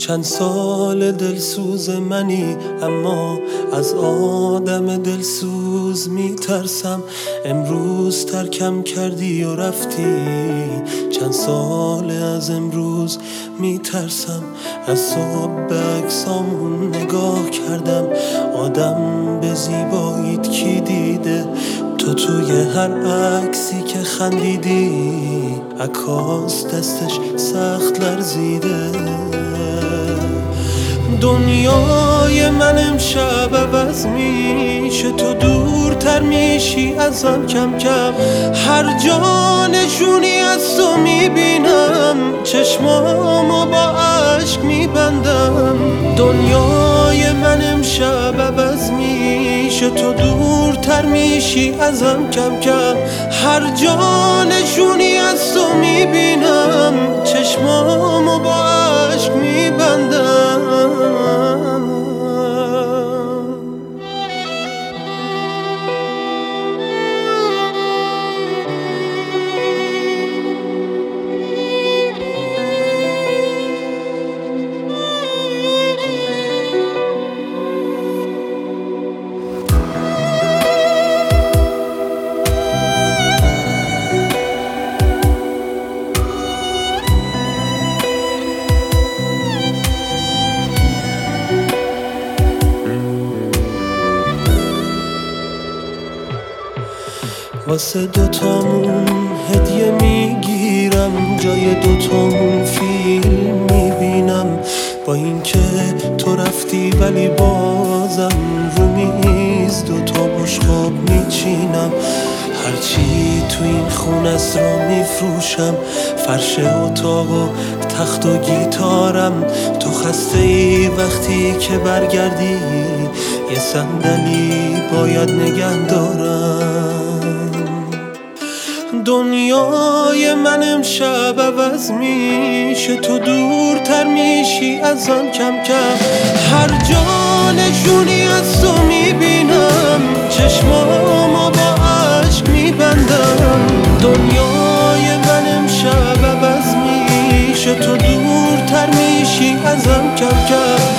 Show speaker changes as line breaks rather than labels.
چند سال دلسوز منی، اما از آدم دلسوز میترسم. امروز ترکم کردی و رفتی، چند سال از امروز میترسم. از صبح به عکسامون نگاه کردم، آدم به زیباییت کی دیده؟ تو توی هر عکسی که خندیدی، عکاس دستش سخت لرزیده. دنیای من امشب عوض میشه، تو دورتر میشی ازم کم کم. هر جا نشونی از تو میبینم، چشمامو با عشق میبندم. دنیای من امشب عوض میشه، تو دورتر میشی ازم کم کم. هر جا نشونی از تو میبینم، چشمامو با عشق میبندم. واسه دوتامون هدیه میگیرم، جای دوتامون فیلم میبینم. با اینکه تو رفتی ولی بازم رو میز دوتا بشقاب میچینم. هرچی تو این خونه است رو میفروشم، فرش اتاق و تخت و گیتارم. تو خسته ای وقتی که برگردی، یه صندلی باید نگه دارم. دنیای من امشب عوض میشه، تو دورتر میشی ازم کم کم. هر جا نشونی از تو میبینم، چشمامو با عشق میبندم. دنیای من امشب عوض میشه، تو دورتر میشی ازم کم کم.